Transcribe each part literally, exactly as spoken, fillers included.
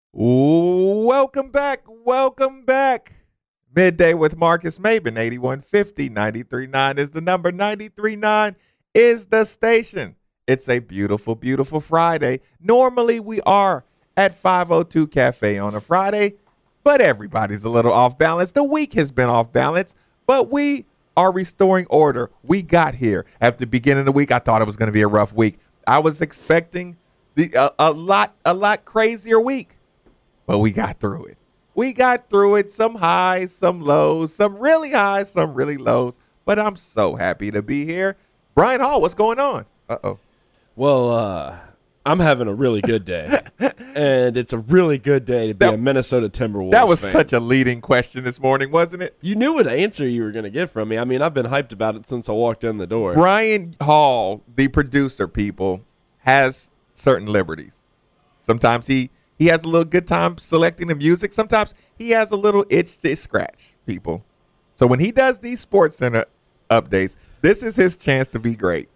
Welcome back. Welcome back. Midday with Marcus Maben. eighty-one fifty, ninety-three point nine is the number. ninety-three point nine is the station. It's a beautiful, beautiful Friday. Normally we are at five oh two Cafe on a Friday, but everybody's a little off balance. The week has been off balance, but we are restoring order. We got here. At the beginning of the week, I thought it was going to be a rough week. I was expecting the uh, a lot, a lot crazier week. But we got through it. We got through it. Some highs, some lows, some really highs, some really lows. But I'm so happy to be here. Brian Hall, what's going on? Uh-oh. Well, uh, I'm having a really good day. And it's a really good day to be that, a Minnesota Timberwolves That was fan. Such a leading question this morning, wasn't it? You knew what answer you were going to get from me. I mean, I've been hyped about it since I walked in the door. Brian Hall, the producer, people, has certain liberties. Sometimes he... He has a little good time selecting the music. Sometimes he has a little itch to scratch, people. So when he does these Sports Center updates, this is his chance to be great.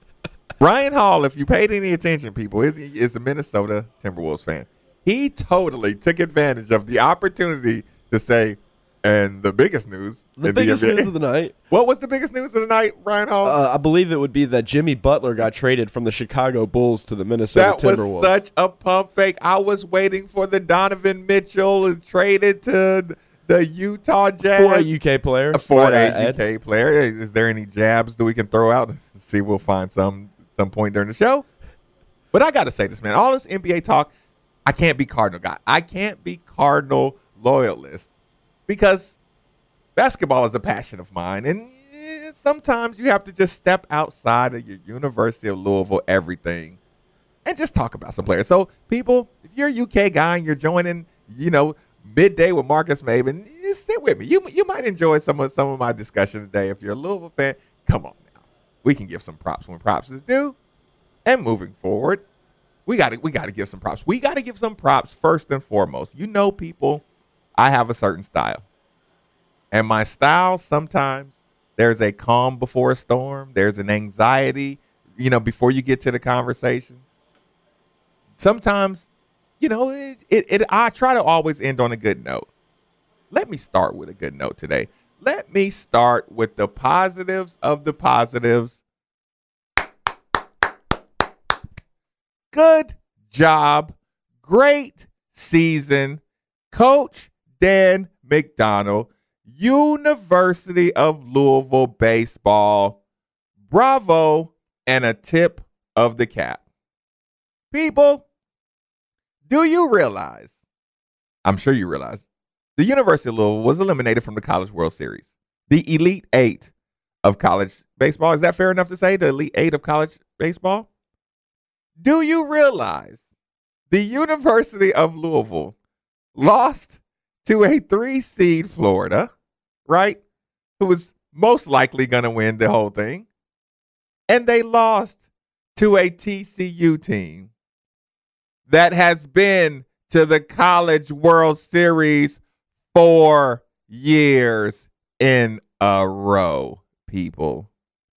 Brian Hall, if you paid any attention, people, is, is a Minnesota Timberwolves fan. He totally took advantage of the opportunity to say, and the biggest news. The biggest the news of the night. What was the biggest news of the night, Brian Hall? Uh, I believe it would be that Jimmy Butler got traded from the Chicago Bulls to the Minnesota that Timberwolves. That was such a pump fake. I was waiting for the Donovan Mitchell traded to the Utah Jazz. For a U K player. For a U K player. Is there any jabs that we can throw out? See, we'll find some some point during the show. But I got to say this, man. All this N B A talk, I can't be Cardinal guy. I can't be Cardinal loyalist. Because basketball is a passion of mine, and sometimes you have to just step outside of your University of Louisville everything and just talk about some players. So, people, if you're a U K guy and you're joining, you know, Midday with Marcus Maben, sit with me. You you might enjoy some of some of my discussion today. If you're a Louisville fan, come on now. We can give some props when props is due. And moving forward, we got to we got to give some props. We got to give some props first and foremost. You know, people, I have a certain style. And my style, sometimes there's a calm before a storm. There's an anxiety, you know, before you get to the conversations. Sometimes, you know, it, it, it, I try to always end on a good note. Let me start with a good note today. Let me start with the positives of the positives. Good job. Great season. Coach Dan McDonnell, University of Louisville baseball. Bravo and a tip of the cap. People, do you realize, I'm sure you realize, the University of Louisville was eliminated from the College World Series. The Elite Eight of college baseball. Is that fair enough to say? The Elite Eight of college baseball? Do you realize the University of Louisville lost to a three-seed Florida, right, who was most likely going to win the whole thing, and they lost to a T C U team that has been to the College World Series four years in a row, people.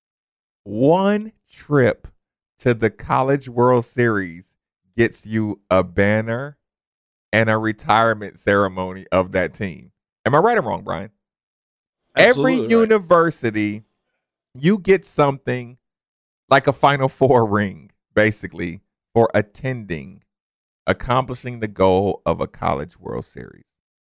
One trip to the College World Series gets you a banner and a retirement ceremony of that team. Am I right or wrong, Brian? Absolutely Every right. university, you get something like a Final Four ring, basically, for attending, accomplishing the goal of a College World Series.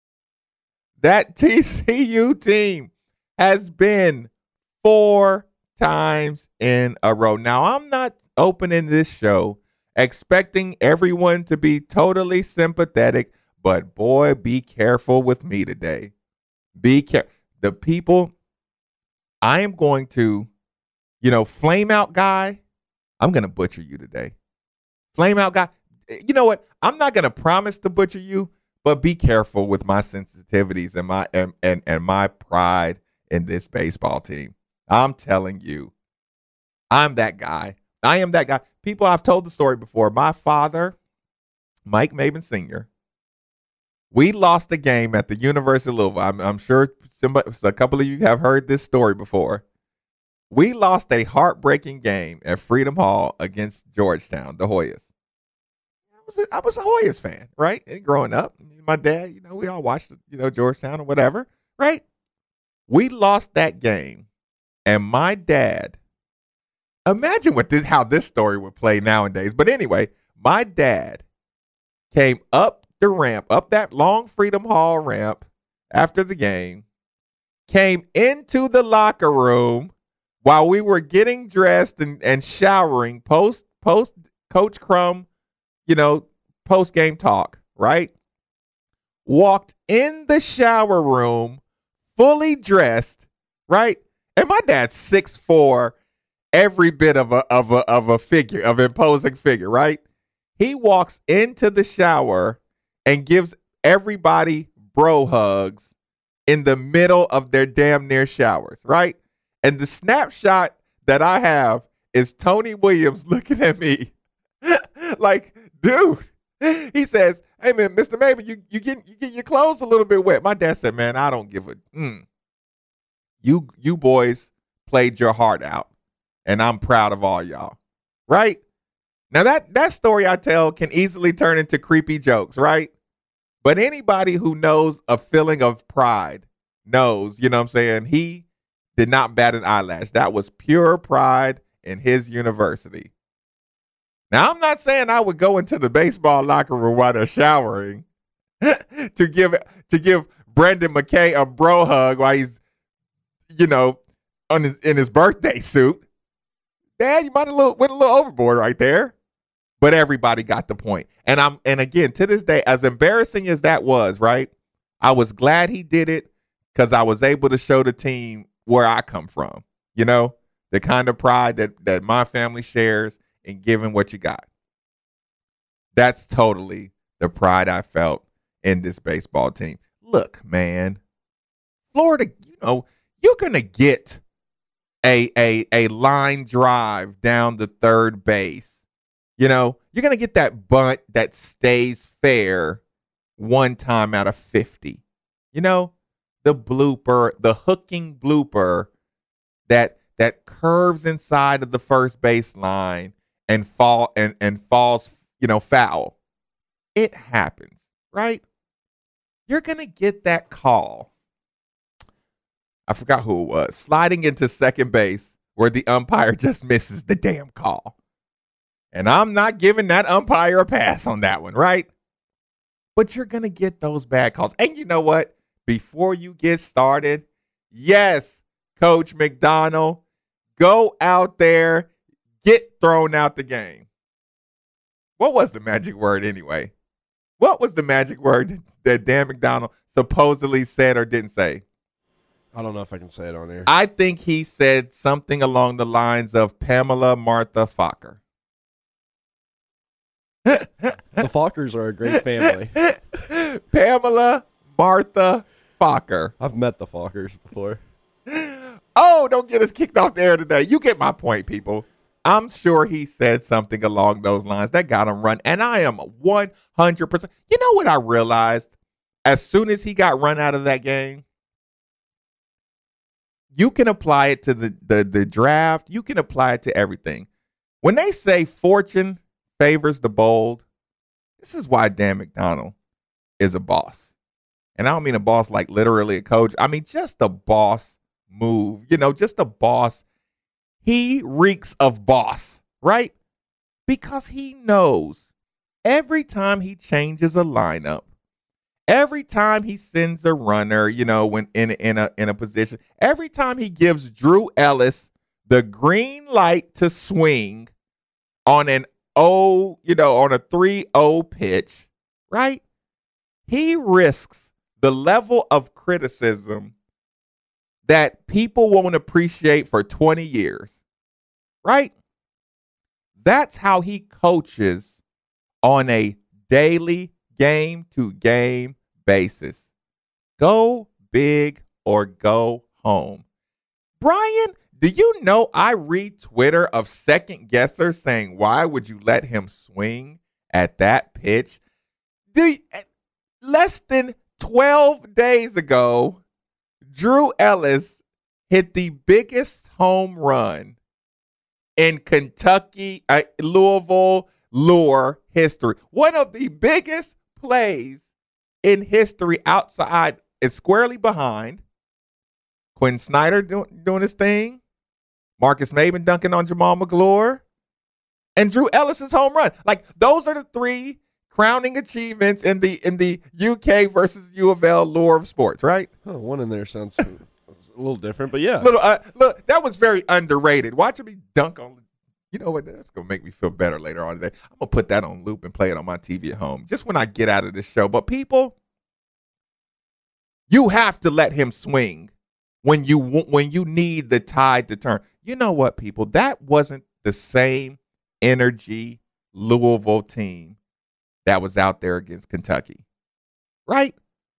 That T C U team has been four times in a row. Now, I'm not opening this show expecting everyone to be totally sympathetic, but boy, be careful with me today. Be careful. The people, I am going to, you know, flame out guy, I'm going to butcher you today. Flame out guy, you know what? I'm not going to promise to butcher you, but be careful with my sensitivities and my and, and, and my pride in this baseball team. I'm telling you, I'm that guy. I am that guy. People, I've told the story before. My father, Mike Maben Senior, we lost a game at the University of Louisville. I'm, I'm sure somebody, a couple of you have heard this story before. We lost a heartbreaking game at Freedom Hall against Georgetown, the Hoyas. was a, I was a Hoyas fan, right? And growing up, my dad, you know, we all watched, you know, Georgetown or whatever, right? We lost that game, and my dad. Imagine what this how this story would play nowadays. But anyway, my dad came up the ramp, up that long Freedom Hall ramp after the game, came into the locker room while we were getting dressed and, and showering post post Coach Crum, you know, post game talk, right? Walked in the shower room fully dressed, right? And my dad's six foot four. Every bit of a of a of a figure, of imposing figure, right? He walks into the shower and gives everybody bro hugs in the middle of their damn near showers, right? And the snapshot that I have is Tony Williams looking at me like, dude. He says, "Hey man, Mister Mabin, you you get you get your clothes a little bit wet." My dad said, "Man, I don't give a mm. you you boys played your heart out. And I'm proud of all y'all," right? Now, that, that story I tell can easily turn into creepy jokes, right? But anybody who knows a feeling of pride knows, you know what I'm saying? He did not bat an eyelash. That was pure pride in his university. Now, I'm not saying I would go into the baseball locker room while they're showering to give to give Brendan McKay a bro hug while he's, you know, on his, in his birthday suit. Dad, you might have went a little overboard right there. But everybody got the point. And I'm and again, to this day, as embarrassing as that was, right? I was glad he did it because I was able to show the team where I come from. You know, the kind of pride that, that my family shares in giving what you got. That's totally the pride I felt in this baseball team. Look, man, Florida, you know, you're going to get A, a a line drive down the third base. You know, you're going to get that bunt that stays fair one time out of fifty. You know, the blooper, the hooking blooper that that curves inside of the first baseline and fall and, and falls, you know, foul. It happens, right? You're going to get that call. I forgot who it was, sliding into second base where the umpire just misses the damn call. And I'm not giving that umpire a pass on that one, right? But you're going to get those bad calls. And you know what? Before you get started, yes, Coach McDonnell, go out there, get thrown out the game. What was the magic word anyway? What was the magic word that Dan McDonnell supposedly said or didn't say? I don't know if I can say it on here. I think he said something along the lines of Pamela Martha Fokker. The Fockers are a great family. Pamela Martha Fokker. I've met the Fockers before. Oh, don't get us kicked off the air today. You get my point, people. I'm sure he said something along those lines that got him run. And I am one hundred percent. You know what I realized? As soon as he got run out of that game, you can apply it to the, the, the draft. You can apply it to everything. When they say fortune favors the bold, this is why Dan McDonnell is a boss. And I don't mean a boss like literally a coach. I mean just a boss move. You know, just a boss. He reeks of boss, right? Because he knows every time he changes a lineup, every time he sends a runner, you know, when in in a in a position, every time he gives Drew Ellis the green light to swing on an oh, you know, on a three oh pitch, right? He risks the level of criticism that people won't appreciate for twenty years, right? That's how he coaches on a daily game-to-game basis. Go big or go home. Brian, do you know I read Twitter of second guessers saying, why would you let him swing at that pitch? Do you, less than twelve days ago, Drew Ellis hit the biggest home run in Kentucky, uh, Louisville lore history. One of the biggest plays in history outside is squarely behind Quinn Snyder doing, doing his thing, Marcus Maben dunking on Jamal McGlure, and Drew Ellis's home run. Like, those are the three crowning achievements in the in the U K versus U of L lore of sports, right? Oh, one in there sounds a little different, but yeah. Little, uh, look, that was very underrated. Watching me dunk on, you know what? That's gonna make me feel better later on today. I'm gonna put that on loop and play it on my T V at home just when I get out of this show. But people, you have to let him swing when you when you need the tide to turn. You know what, people? That wasn't the same energy Louisville team that was out there against Kentucky, right?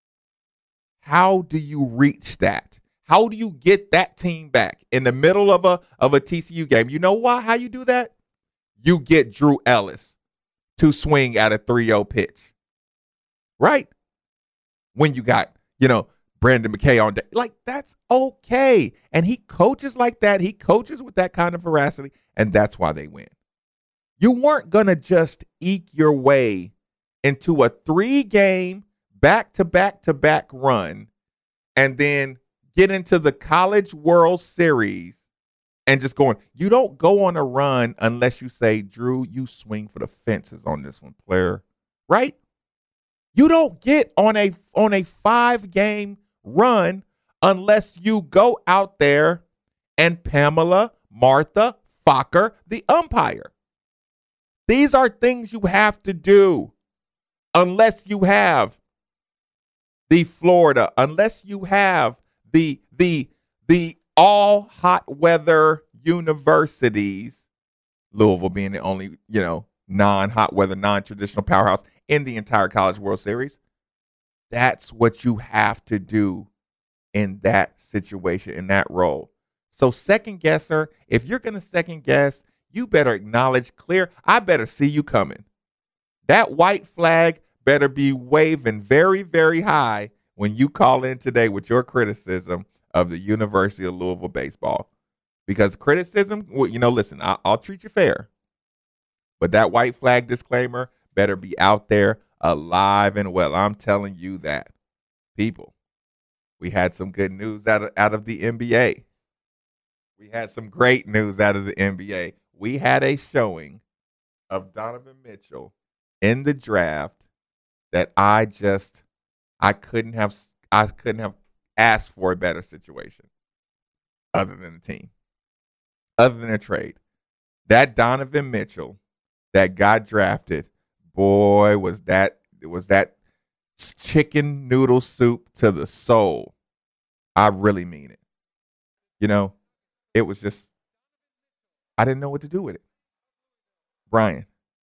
How do you reach that? How do you get that team back in the middle of a of a T C U game? You know why? How you do that? You get Drew Ellis to swing at a three oh pitch, right? When you got, you know, Brandon McKay on deck. Like, that's okay. And he coaches like that. He coaches with that kind of veracity, and that's why they win. You weren't going to just eke your way into a three-game back-to-back-to-back run and then get into the College World Series and just going, you don't go on a run unless you say, Drew, you swing for the fences on this one, player, right? You don't get on a on a five-game run unless you go out there and Pamela Martha Fokker the umpire. These are things you have to do unless you have the Florida, unless you have the the the all hot weather universities, Louisville being the only, you know, non-hot weather, non-traditional powerhouse in the entire College World Series. That's what you have to do in that situation, in that role. So second guesser, if you're going to second guess, you better acknowledge clear. I better see you coming. That white flag better be waving very, very high when you call in today with your criticism of the University of Louisville baseball. Because criticism, well, you know, listen, I'll, I'll treat you fair. But that white flag disclaimer better be out there alive and well. I'm telling you that. People, we had some good news out of, out of the N B A. We had some great news out of the N B A. We had a showing of Donovan Mitchell in the draft that I just, I couldn't have, I couldn't have asked for a better situation other than a team, other than a trade. That Donovan Mitchell that got drafted, boy, was that, was that chicken noodle soup to the soul. I really mean it. You know, it was just, I didn't know what to do with it. Brian,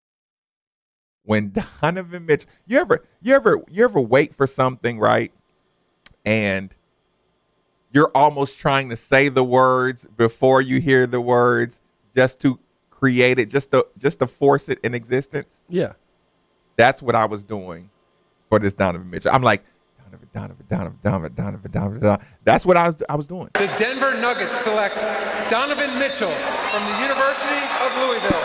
when Donovan Mitchell, you ever, you ever, you ever wait for something, right? And you're almost trying to say the words before you hear the words just to create it, just to, just to force it in existence. Yeah. That's what I was doing for this Donovan Mitchell. I'm like, Donovan, Donovan, Donovan, Donovan, Donovan, Donovan, Donovan. That's what I was, I was doing. The Denver Nuggets select Donovan Mitchell from the University of Louisville.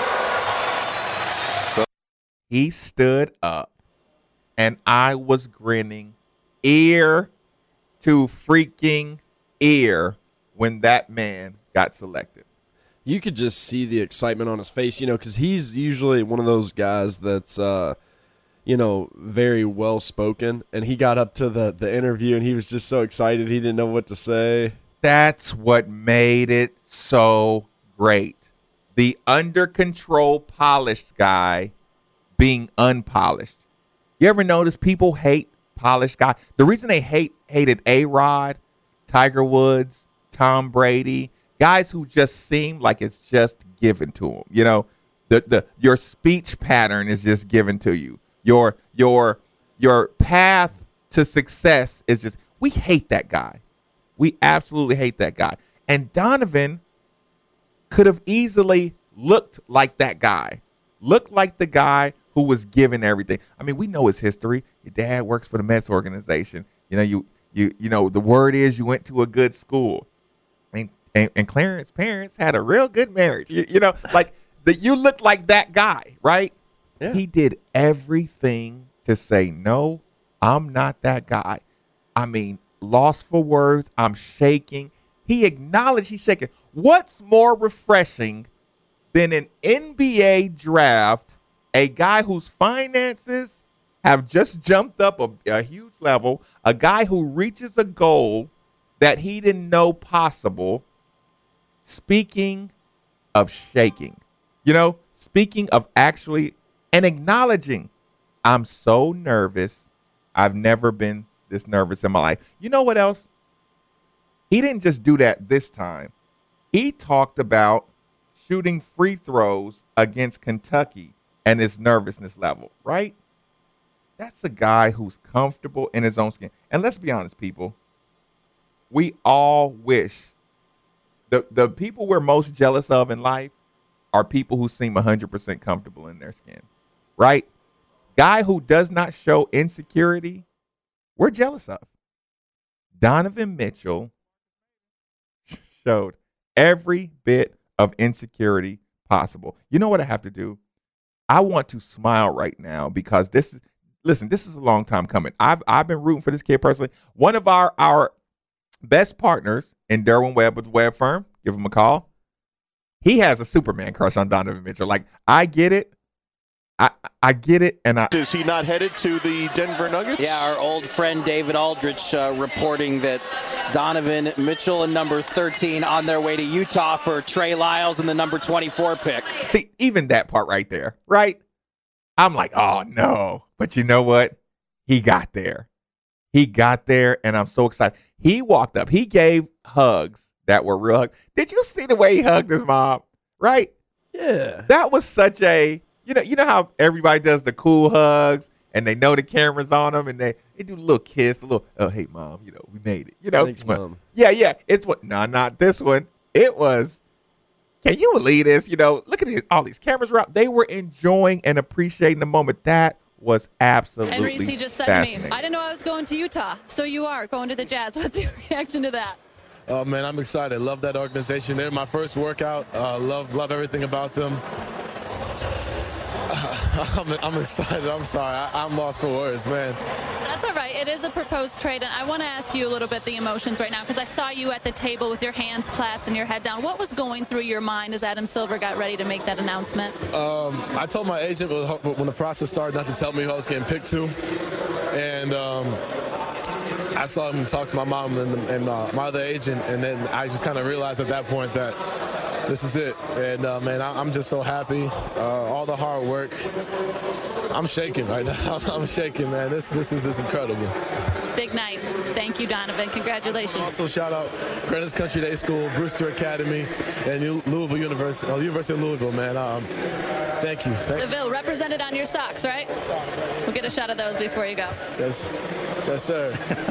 So he stood up, and I was grinning ear to freaking ear when that man got selected. You could just see the excitement on his face, you know, because he's usually one of those guys that's, uh, you know, very well spoken. And he got up to the, the interview and he was just so excited he didn't know what to say. That's what made it so great. The under control polished guy being unpolished. You ever notice people hate polished guys? The reason they hate hated A-Rod, Tiger Woods, Tom Brady, guys who just seem like it's just given to them. You know, the the your speech pattern is just given to you. Your your your path to success is just, we hate that guy. We absolutely hate that guy. And Donovan could have easily looked like that guy. Looked like the guy who was given everything. I mean, we know his history. Your dad works for the Mets organization. You know, you you you know, the word is you went to a good school. And and, and Clarence's parents had a real good marriage. You, you know, like that, you look like that guy, right? Yeah. He did everything to say, no, I'm not that guy. I mean, lost for words. I'm shaking. He acknowledged he's shaking. What's more refreshing than an N B A draft, a guy whose finances have just jumped up a, a huge level, a guy who reaches a goal that he didn't know possible, speaking of shaking, you know, speaking of actually and acknowledging, I'm so nervous. I've never been this nervous in my life. You know what else? He didn't just do that this time. He talked about shooting free throws against Kentucky and his nervousness level, right? That's a guy who's comfortable in his own skin. And let's be honest, people. We all wish the, the people we're most jealous of in life are people who seem one hundred percent comfortable in their skin, right? Guy who does not show insecurity, we're jealous of. Donovan Mitchell showed every bit of insecurity possible. You know what I have to do? I want to smile right now because this is, listen, this is a long time coming. I've I've been rooting for this kid personally. One of our our best partners in Derwin Webb with the Webb Firm, give him a call. He has a Superman crush on Donovan Mitchell. Like, I get it. I I get it. And I Is he not headed to the Denver Nuggets? Yeah, our old friend David Aldrich uh, reporting that Donovan Mitchell and number thirteen on their way to Utah for Trey Lyles and the number twenty-four pick. see, even that part right there, right? I'm like, oh no. But you know what? He got there. He got there, and I'm so excited. He walked up. He gave hugs that were real hugs. Did you see the way he hugged his mom? Right? Yeah. That was such a, you know, you know how everybody does the cool hugs, and they know the camera's on them, and they, they do a little kiss, a little, oh, hey, mom, you know, we made it. You know? Thanks, Mom. Yeah, yeah. It's what, no, not this one. It was, can you believe this? You know, look at these, all these cameras around. They were enjoying and appreciating the moment. That was absolutely And Reese, he just said to me, I didn't know I was going to Utah. So you are going to the Jazz. What's your reaction to that? Oh, man, I'm excited. Love that organization. They're my first workout. Uh, love love everything about them. I'm, I'm excited. I'm sorry. I, I'm lost for words, man. That's all right. It is a proposed trade, and I want to ask you a little bit the emotions right now because I saw you at the table with your hands clasped and your head down. What was going through your mind as Adam Silver got ready to make that announcement? Um, I told my agent when the process started not to tell me who I was getting picked to, and um, I saw him talk to my mom and, and uh, my other agent, and then I just kind of realized at that point that this is it. And, uh, man, I, I'm just so happy. Uh, all the hard work. I'm shaking right now. I'm shaking, man. This this is just incredible. Big night. Thank you, Donovan. Congratulations. Also, shout out Greenwich Country Day School, Brewster Academy, and U- Louisville University, oh, University of Louisville, man. Um, thank you. Thank Seville represented on your socks, right? We'll get a shot of those before you go. Yes, yes, sir.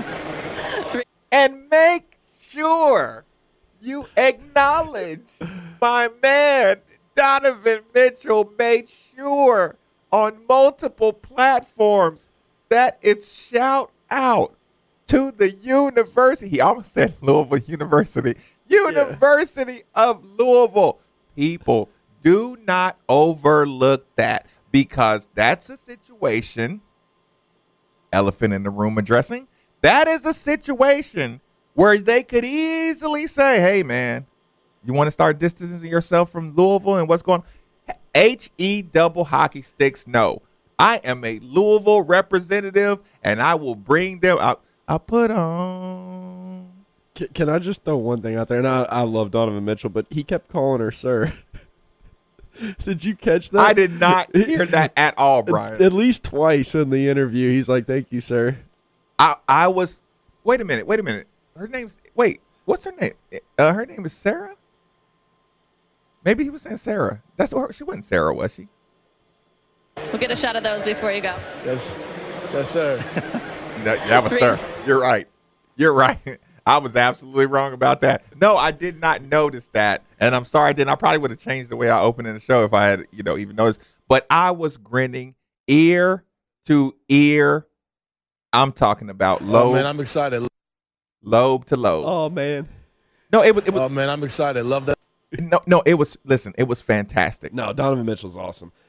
And make sure you acknowledge my man, Donovan Mitchell, made sure on multiple platforms that it's shout out to the university. He almost said Louisville University. University yeah. of Louisville. People, do not overlook that because that's a situation, elephant in the room addressing, that is a situation where they could easily say, hey, man, you want to start distancing yourself from Louisville and what's going on? H E double hockey sticks, no. I am a Louisville representative, and I will bring them out. I'll put on. Can, can I just throw one thing out there? And I, I love Donovan Mitchell, but he kept calling her sir. Did you catch that? I did not hear that at all, Brian. At, at least twice in the interview, he's like, thank you, sir. I, I was, wait a minute, wait a minute. Her name's, wait, what's her name? Uh, her name is Sarah? Maybe he was saying Sarah. That's what her, she wasn't Sarah, was she? We'll get a shot of those before you go. Yes, yes, sir. that, that was Sarah. You're right. You're right. I was absolutely wrong about that. No, I did not notice that. And I'm sorry I didn't. I probably would have changed the way I opened in the show if I had, you know, even noticed. But I was grinning ear to ear. I'm talking about lobe. Oh, man, I'm excited. Lobe to lobe. Oh, man. No, it was, it was. Oh, man, I'm excited. Love that. No, no, it was, listen, it was fantastic. No, Donovan Mitchell's awesome.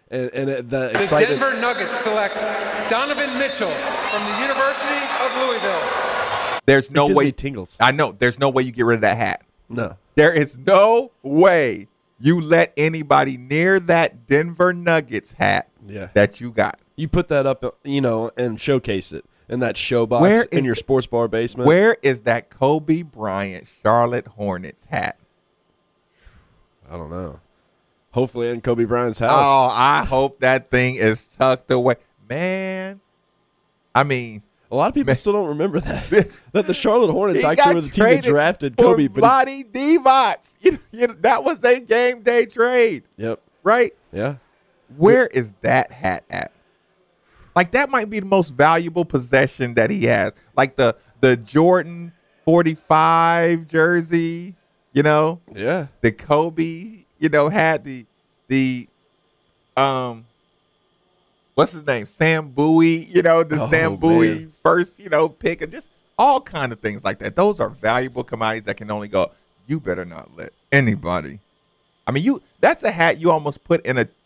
And, and it, the The excitement. Denver Nuggets select Donovan Mitchell from the University of Louisville. There's no It gives way. me tingles. I know. There's no way you get rid of that hat. No. There is no way you let anybody near that Denver Nuggets hat Yeah. that you got. You put that up, you know, and showcase it in that show box Where in is your the- sports bar basement. Where is that Kobe Bryant Charlotte Hornets hat? I don't know. Hopefully in Kobe Bryant's house. Oh, I hope that thing is tucked away. Man, I mean, A lot of people Man. still don't remember that. that the Charlotte Hornets he actually got were the team that traded drafted for Kobe. But Vlade Divac. You, you, that was a game day trade, he, yep. right? Yeah. Where is that hat at? Like, that might be the most valuable possession that he has. Like the the Jordan forty-five jersey, you know, Yeah. the Kobe, you know, had the the um what's his name? Sam Bowie, you know, the Oh, Sam Bowie man. first, you know, pick, and just all kind of things like that. Those are valuable commodities that can only go. You better not let anybody. I mean, you that's a hat you almost put in a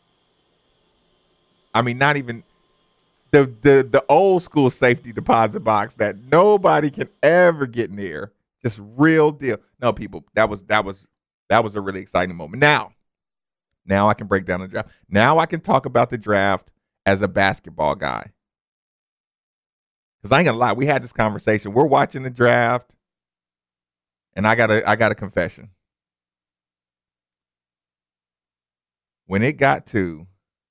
I mean, not even the the the old school safety deposit box that nobody can ever get near. Just real deal. No, people, that was that was that was a really exciting moment. Now, now I can break down the draft. Now I can talk about the draft as a basketball guy. Because I ain't gonna lie, we had this conversation. We're watching the draft, and I got a I got a confession. When it got to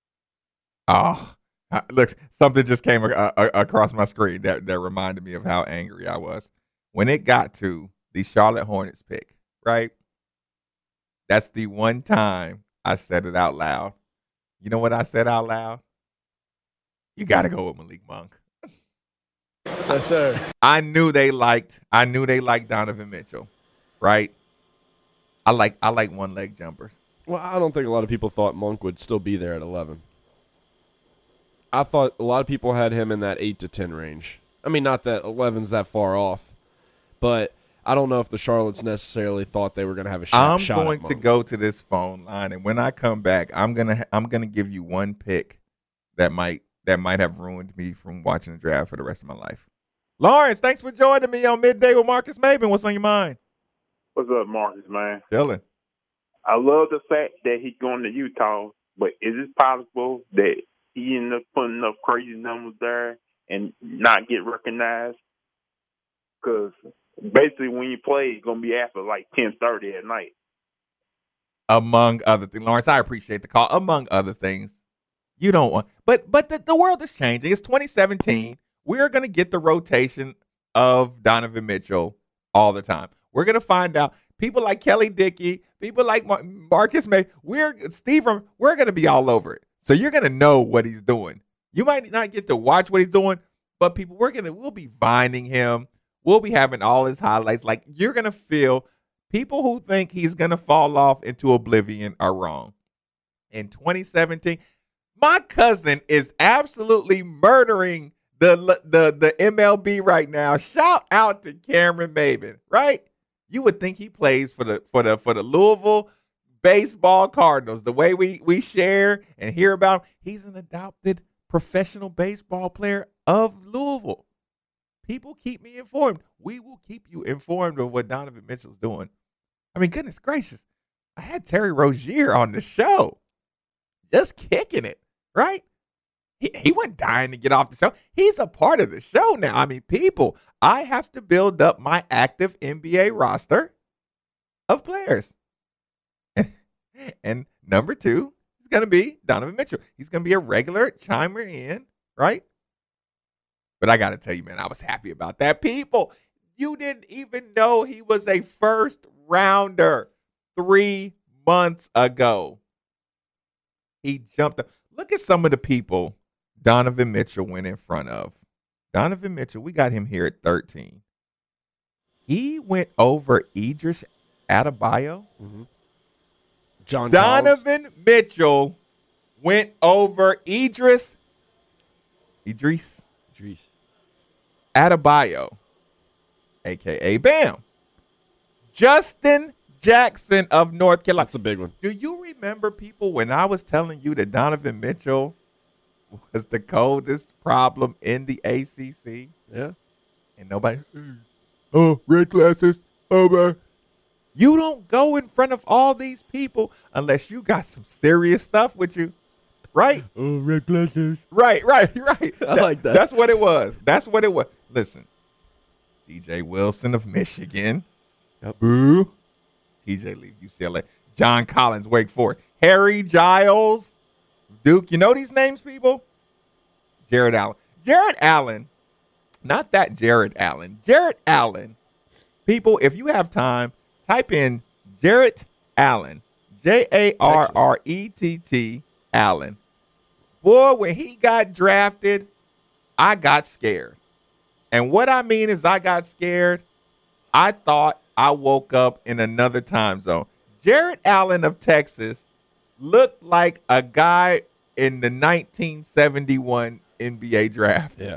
Oh, look, something just came a- a- across my screen that, that reminded me of how angry I was. When it got to the Charlotte Hornets pick, right? That's the one time I said it out loud. You know what I said out loud? You got to go with Malik Monk. Yes, sir. I knew they liked I knew they liked Donovan Mitchell, right? I like I like one leg jumpers. Well, I don't think a lot of people thought Monk would still be there at eleven. I thought a lot of people had him in that eight to ten range. I mean, not that eleven's that far off, but I don't know if the Charlottes necessarily thought they were going to have a shot. I'm shot at going to Monk. go to this phone line, and when I come back, I'm gonna I'm gonna give you one pick that might that might have ruined me from watching the draft for the rest of my life. Lawrence, thanks for joining me on Midday with Marcus Maben. What's on your mind? What's up, Marcus, man? Chilling. I love the fact that he's going to Utah, but is it possible that he ended up putting up crazy numbers there and not get recognized? Because basically when you play, it's going to be after like ten thirty at night. Among other things, Lawrence, I appreciate the call. Among other things, you don't want, but but the, the world is changing. It's twenty seventeen. We're going to get the rotation of Donovan Mitchell all the time. We're going to find out people like Kelly Dickey, people like Mar- Marcus May, we're Steve, we're going to be all over it. So you're going to know what he's doing. You might not get to watch what he's doing, but people, we're going to, we'll be finding him. We'll be having all his highlights. Like, you're going to feel people who think he's going to fall off into oblivion are wrong. In twenty seventeen, my cousin is absolutely murdering the the the M L B right now. Shout out to Cameron Maben, right? You would think he plays for the for the for the Louisville baseball Cardinals. The way we we share and hear about him, he's an adopted professional baseball player of Louisville. People keep me informed. We will keep you informed of what Donovan Mitchell's doing. I mean, goodness gracious. I had Terry Rozier on the show. Just kicking it, right? He, he wasn't dying to get off the show. He's a part of the show now. I mean, people, I have to build up my active N B A roster of players. And, and number two is going to be Donovan Mitchell. He's going to be a regular chimer in, right? But I got to tell you, man, I was happy about that. People, you didn't even know he was a first rounder three months ago. He jumped up. Look at some of the people Donovan Mitchell went in front of. Donovan Mitchell, we got him here at thirteen. He went over Idris Adebayo. Mm-hmm. John Donovan Collins. Mitchell went over Idris Idris Jeez. Adebayo, a k a. Bam. Justin Jackson of North Carolina. That's a big one. Do you remember, people, when I was telling you that Donovan Mitchell was the coldest problem in the A C C? Yeah. And nobody, oh, red glasses, oh, man. You don't go in front of all these people unless you got some serious stuff with you, right? Oh, red glasses. Right, right, right. I like that. That's what it was. That's what it was. Listen, D J Wilson of Michigan. Yep. Boo. T J leave U C L A. John Collins, Wake Forest. Harry Giles, Duke. You know these names, people? Jared Allen. Jared Allen, not that Jared Allen. Jared Allen. People, if you have time, type in Jarrett Allen. J A R R E T T Allen. Boy, when he got drafted, I got scared. And what I mean is I got scared. I thought I woke up in another time zone. Jarrett Allen of Texas looked like a guy in the nineteen seventy-one N B A draft. Yeah.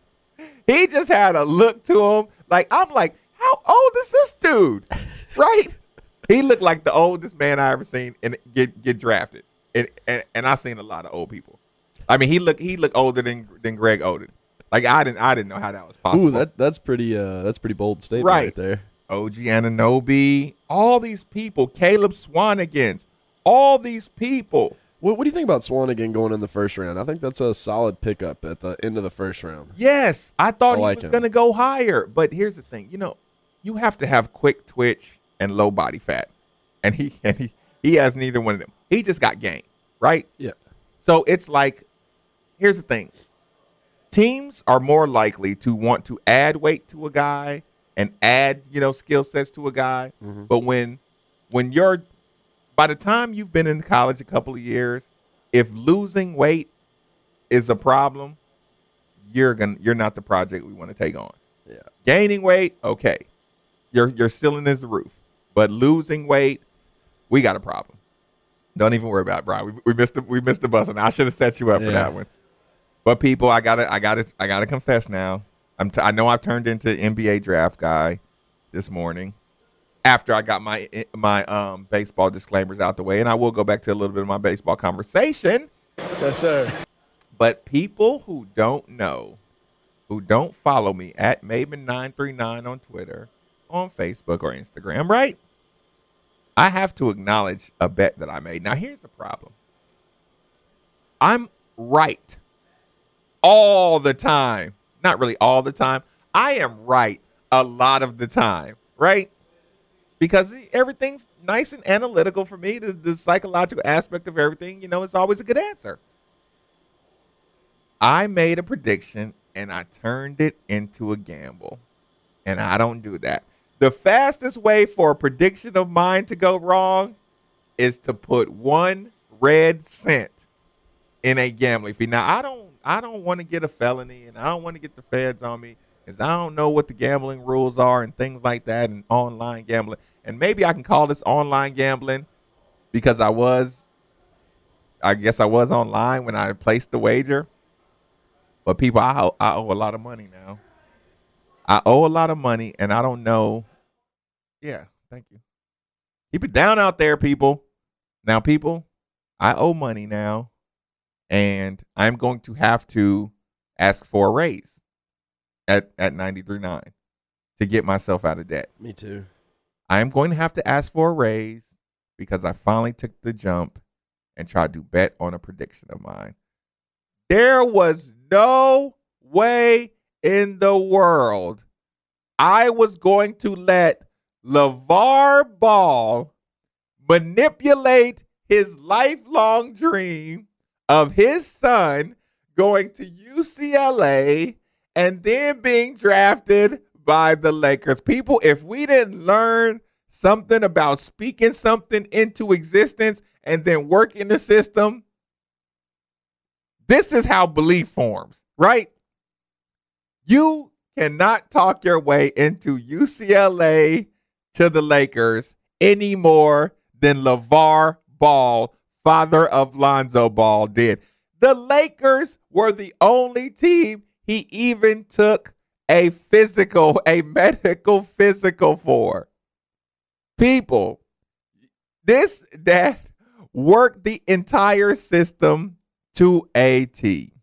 He just had a look to him. Like, I'm like, how old is this dude? Right? He looked like the oldest man I ever seen and get get drafted. And, and and I seen a lot of old people. I mean, he looked he looked older than than Greg Oden. Like I didn't I didn't know how that was possible. Ooh, that that's pretty uh that's pretty bold statement Right. right there. O G Anunoby, all these people, Caleb Swanigan, all these people. What, what do you think about Swanigan going in the first round? I think that's a solid pickup at the end of the first round. Yes, I thought I like he was him. going to go higher. But here's the thing. You know, you have to have quick twitch and low body fat. And he and he, he has neither one of them. He just got game, right? Yeah. So it's like, here's the thing. Teams are more likely to want to add weight to a guy and add, you know, skill sets to a guy. Mm-hmm. But when when you're by the time you've been in college a couple of years, if losing weight is a problem, you're gonna you're not the project we want to take on. Yeah. Gaining weight, okay. Your your ceiling is the roof. But losing weight, we got a problem. Don't even worry about it, Brian. We, we missed the we missed the bus, and I should have set you up for Yeah. that one. But people, I gotta I gotta I gotta confess now. I'm t- I know I've turned into N B A draft guy this morning after I got my my um baseball disclaimers out the way, and I will go back to a little bit of my baseball conversation. Yes, sir. But people who don't know, who don't follow me at Maven nine three nine on Twitter, on Facebook or Instagram, right? I have to acknowledge a bet that I made. Now, here's the problem. I'm right all the time. Not really all the time. I am right a lot of the time, right? Because everything's nice and analytical for me. The, the psychological aspect of everything, you know, it's always a good answer. I made a prediction and I turned it into a gamble. And I don't do that. The fastest way for a prediction of mine to go wrong is to put one red cent in a gambling fee. Now, I don't I don't want to get a felony and I don't want to get the feds on me because I don't know what the gambling rules are and things like that and online gambling. And maybe I can call this online gambling because I was, I guess I was online when I placed the wager. But people, I owe, I owe a lot of money now. I owe a lot of money and I don't know. Yeah, thank you. Keep it down out there, people. Now, people, I owe money now. And I'm going to have to ask for a raise at, at ninety-three point nine to get myself out of debt. Me too. I'm going to have to ask for a raise because I finally took the jump and tried to bet on a prediction of mine. There was no way in the world I was going to let LeVar Ball manipulate his lifelong dream of his son going to U C L A and then being drafted by the Lakers. People, if we didn't learn something about speaking something into existence and then working the system, this is how belief forms, right? You cannot talk your way into U C L A to the Lakers any more than LeVar Ball, father of Lonzo Ball, did. The Lakers were the only team he even took a physical, a medical physical for. People, This dad worked the entire system to a T.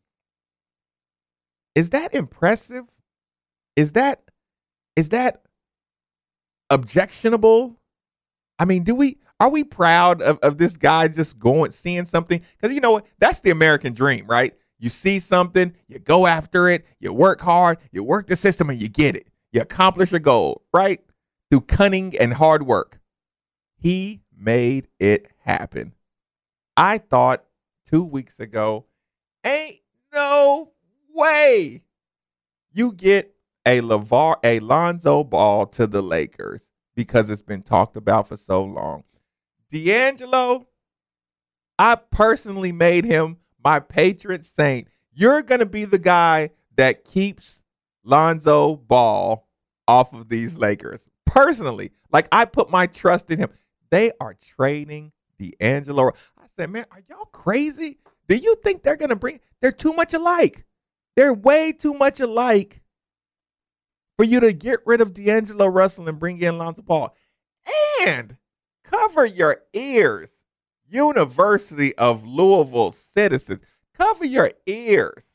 Is that impressive? Is that is that objectionable? I mean, do we are we proud of, of this guy just going seeing something? Because you know what? That's the American dream, right? You see something, you go after it, you work hard, you work the system, and you get it. You accomplish a goal, right? Through cunning and hard work. He made it happen. I thought two weeks ago, ain't no way you get a LeVar, a Lonzo Ball to the Lakers because it's been talked about for so long. D'Angelo, I personally made him my patron saint. You're going to be the guy that keeps Lonzo Ball off of these Lakers. Personally, like I put my trust in him. They are trading D'Angelo. I said, man, are y'all crazy? Do you think they're going to bring, they're too much alike. They're way too much alike for you to get rid of D'Angelo Russell and bring in Lonzo Ball. And cover your ears, University of Louisville citizens. Cover your ears.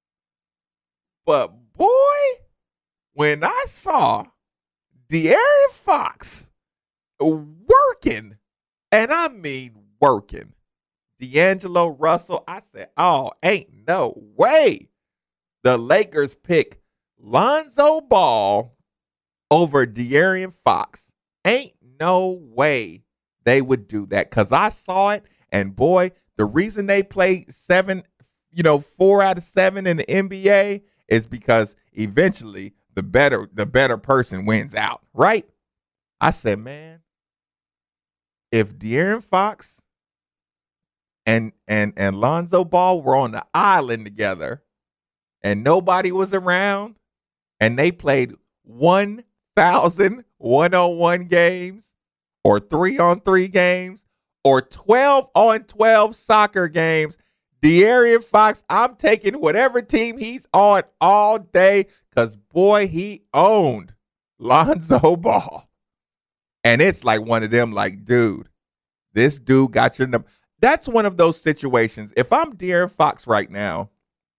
But boy, when I saw De'Aaron Fox working, and I mean working, D'Angelo Russell, I said, oh, ain't no way the Lakers pick Lonzo Ball over De'Aaron Fox. Ain't no way they would do that, because I saw it, and boy, the reason they play seven, you know, four out of seven in the N B A is because eventually the better the better person wins out, right? I said, man, if De'Aaron Fox and and and Lonzo Ball were on the island together and nobody was around and they played one thousand one-on-one games or three-on-three games or twelve-on twelve soccer games, De'Aaron Fox, I'm taking whatever team he's on all day, because, boy, he owned Lonzo Ball. And it's like one of them, like, dude, this dude got your number. That's one of those situations. If I'm De'Aaron Fox right now,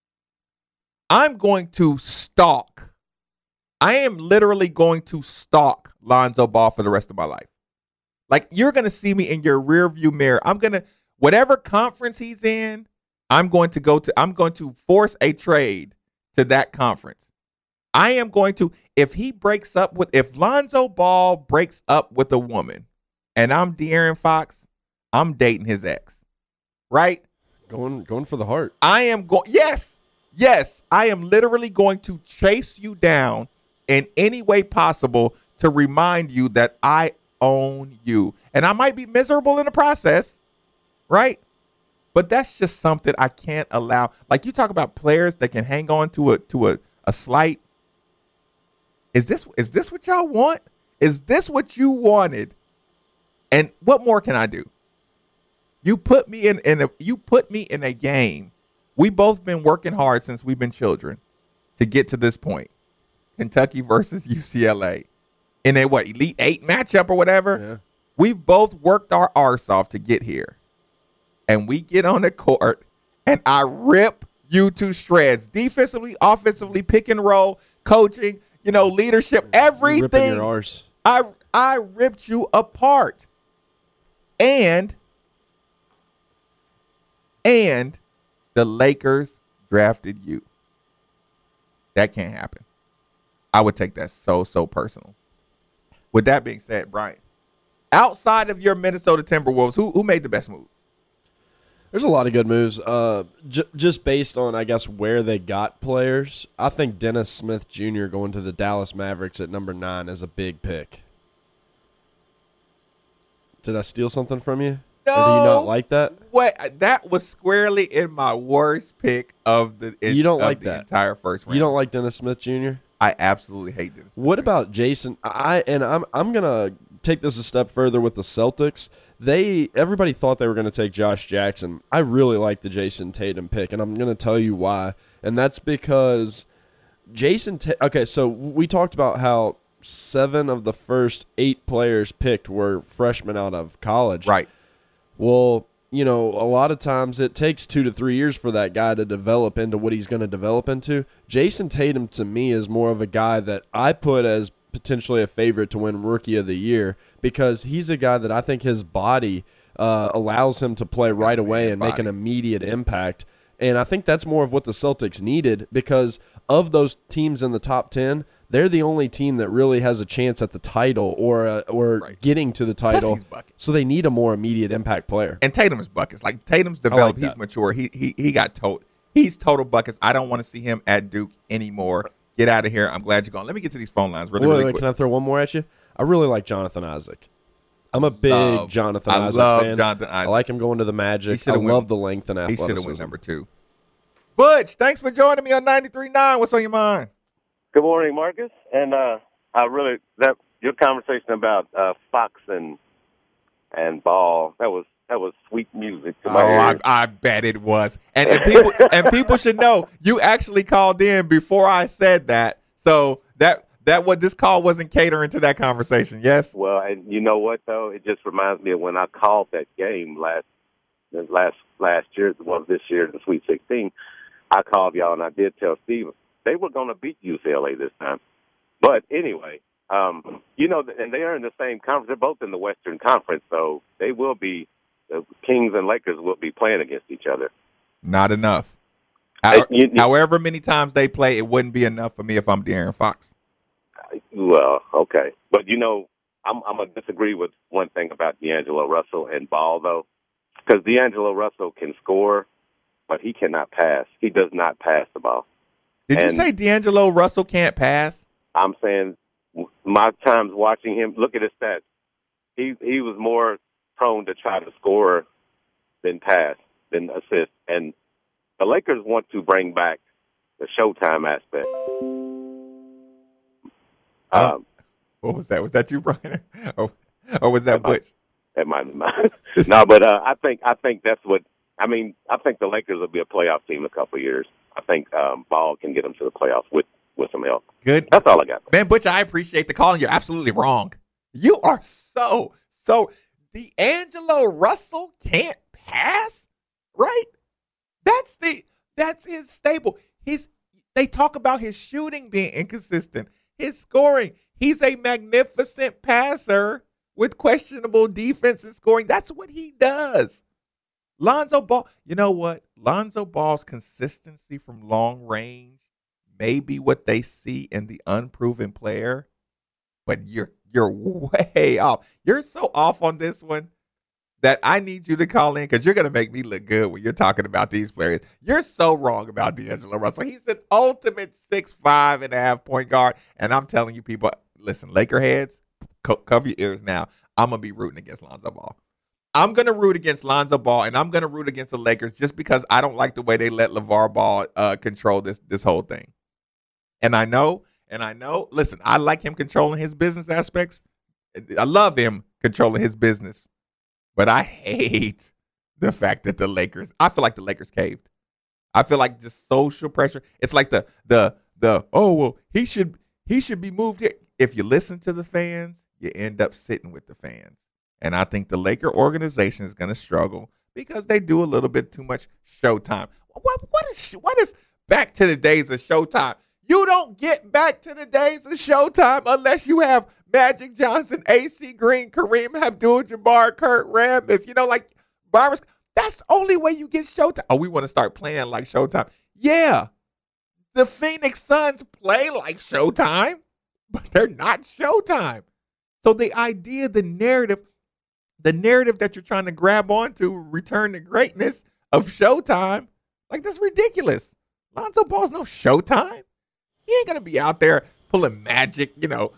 I'm going to stalk. I am literally going to stalk Lonzo Ball for the rest of my life. Like, you're going to see me in your rearview mirror. I'm going to, whatever conference he's in, I'm going to go to, I'm going to force a trade to that conference. I am going to, if he breaks up with, if Lonzo Ball breaks up with a woman and I'm De'Aaron Fox, I'm dating his ex, right? Going, going for the heart. I am going, yes, yes, I am literally going to chase you down in any way possible to remind you that I own you. And I might be miserable in the process, right? But that's just something I can't allow. Like, you talk about players that can hang on to a to a, a slight. Is this is this what y'all want? Is this what you wanted? And what more can I do? You put me in, in a you put me in a game. We both been working hard since we've been children to get to this point. Kentucky versus U C L A. In a what, Elite Eight matchup or whatever. Yeah. We've both worked our arse off to get here. And we get on the court, and I rip you to shreds. Defensively, offensively, pick and roll, coaching, you know, leadership, everything. Ripping your arse. I I ripped you apart. And, and the Lakers drafted you. That can't happen. I would take that so, so personal. With that being said, Brian, outside of your Minnesota Timberwolves, who who made the best move? There's a lot of good moves. Uh, j- just based on, I guess, where they got players, I think Dennis Smith Junior going to the Dallas Mavericks at number nine is a big pick. Did I steal something from you? No. Or do you not like that? What? That was squarely in my worst pick of the. In, You don't of like the that entire first round. You don't like Dennis Smith Junior? I absolutely hate Dennis Smith What Junior about Jason? I and I'm I'm gonna take this a step further with the Celtics. They everybody thought they were gonna take Josh Jackson. I really like the Jason Tatum pick, and I'm gonna tell you why. And that's because Jason. Ta- okay, so we talked about how seven of the first eight players picked were freshmen out of college. Right. Well, you know, a lot of times it takes two to three years for that guy to develop into what he's going to develop into. Jason Tatum, to me, is more of a guy that I put as potentially a favorite to win Rookie of the Year because he's a guy that I think his body uh, allows him to play right away and make an immediate impact. And I think that's more of what the Celtics needed because of those teams in the top ten, they're the only team that really has a chance at the title or uh, or Right. getting to the title. he's buckets. So they need a more immediate impact player. And Tatum is buckets. Like Tatum's developed. like he's that. mature. He he he got told. He's total buckets. I don't want to see him at Duke anymore. Get out of here. I'm glad you're gone. Let me get to these phone lines really, wait, really wait, quick. can I throw one more at you? I really like Jonathan Isaac. I'm a big Love- Jonathan I Isaac love fan. Jonathan I Isaac. like him going to the Magic. I should've went- love the length and He athleticism. should have went number two. Butch, thanks for joining me on ninety-three point nine. What's on your mind? Good morning, Marcus. And uh, I really that your conversation about uh, Fox and and Ball that was that was sweet music to Oh, my I, ears. I bet it was. And, and people and people should know you actually called in before I said that. So that that what this call wasn't catering to that conversation. Yes. Well, and you know what though, it just reminds me of when I called that game last last last year, well this year the Sweet sixteen. I called y'all and I did tell Steve they were going to beat U C L A this time. But anyway, um, you know, and they are in the same conference. They're both in the Western Conference, so they will be. The Kings and Lakers will be playing against each other. Not enough. Hey, How- you- you- however many times they play, it wouldn't be enough for me if I'm De'Aaron Fox. Well, okay, but you know, I'm, I'm gonna disagree with one thing about D'Angelo Russell and Ball though, because D'Angelo Russell can score, but he cannot pass. He does not pass the ball. Did you And- say D'Angelo Russell can't pass? I'm saying my times watching him. Look at his stats. He he was more prone to try to score than pass, than assist. And the Lakers want to bring back the Showtime aspect. Oh. Um, What was that? Was that you, Brian? Or, or was that That might- Butch? that might be mine. No, but uh, I think I think that's what I mean. I think the Lakers will be a playoff team in a couple of years. I think um, Ball can get them to the playoffs with, with some help. Good. That's all I got. Man, Butch, I appreciate the call, and you're absolutely wrong. You are so, so D'Angelo Russell can't pass, right? That's the that's his stable. His they talk about his shooting being inconsistent, his scoring. He's a magnificent passer with questionable defense and scoring. That's what he does. Lonzo Ball, you know what? Lonzo Ball's consistency from long range may be what they see in the unproven player, but you're you're way off. You're so off on this one that I need you to call in because you're going to make me look good when you're talking about these players. You're so wrong about D'Angelo Russell. He's an ultimate six five and a half point guard, and I'm telling you people, listen, Laker heads, co- cover your ears now. I'm going to be rooting against Lonzo Ball. I'm going to root against Lonzo Ball, and I'm going to root against the Lakers just because I don't like the way they let LeVar Ball uh, control this this whole thing. And I know, and I know, listen, I like him controlling his business aspects. I love him controlling his business. But I hate the fact that the Lakers, I feel like the Lakers caved. I feel like just social pressure. It's like the, the, the, oh, well, he should, he should be moved here. If you listen to the fans, you end up sitting with the fans. And I think the Laker organization is going to struggle because they do a little bit too much Showtime. What, what is, what is back to the days of Showtime? You don't get back to the days of Showtime unless you have Magic Johnson, A C Green, Kareem Abdul-Jabbar, Kurt Rambis. You know, like, Barbara, that's the only way you get Showtime. Oh, we want to start playing like Showtime. Yeah, the Phoenix Suns play like Showtime, but they're not Showtime. So the idea, the narrative, the narrative that you're trying to grab onto, return to greatness of Showtime, like, that's ridiculous. Lonzo Ball's no Showtime. He ain't going to be out there pulling magic, you know.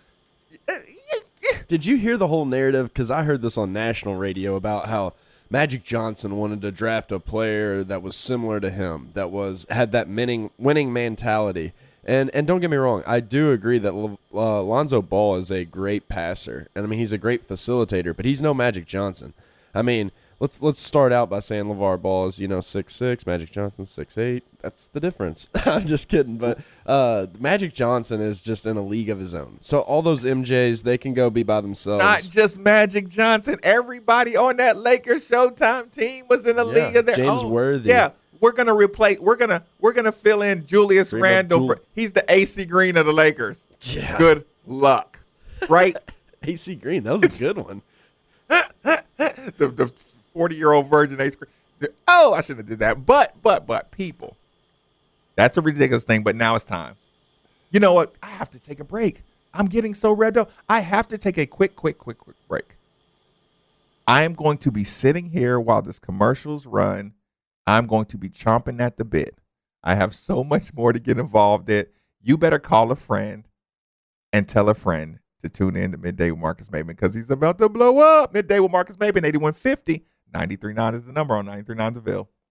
Did you hear the whole narrative? Because I heard this on national radio about how Magic Johnson wanted to draft a player that was similar to him, that was had that winning winning mentality. And and don't get me wrong, I do agree that uh, Lonzo Ball is a great passer, and I mean he's a great facilitator, but he's no Magic Johnson. I mean, let's let's start out by saying LeVar Ball is, you know, six six, Magic Johnson six eight. That's the difference. I'm just kidding, but uh, Magic Johnson is just in a league of his own. So all those M Js, they can go be by themselves. Not just Magic Johnson. Everybody on that Lakers Showtime team was in a Yeah, league of their James own. Worthy. Yeah, we're gonna replace. We're gonna we're gonna fill in Julius Dream of Randle. Jul- For, he's the A C Green of the Lakers. Yeah. Good luck, right? A C Green, that was a good one. the the forty year old virgin A C Green. The- Oh, I shouldn't have did that. But but but people, that's a ridiculous thing. But now it's time. You know what? I have to take a break. I'm getting so red though. I have to take a quick, quick, quick, quick break. I am going to be sitting here while this commercials run. I'm going to be chomping at the bit. I have so much more to get involved in. You better call a friend and tell a friend to tune in to Midday with Marcus Maben because he's about to blow up. Midday with Marcus Maben, eighty-one fifty. ninety-three point nine is the number on ninety-three point nine Seville.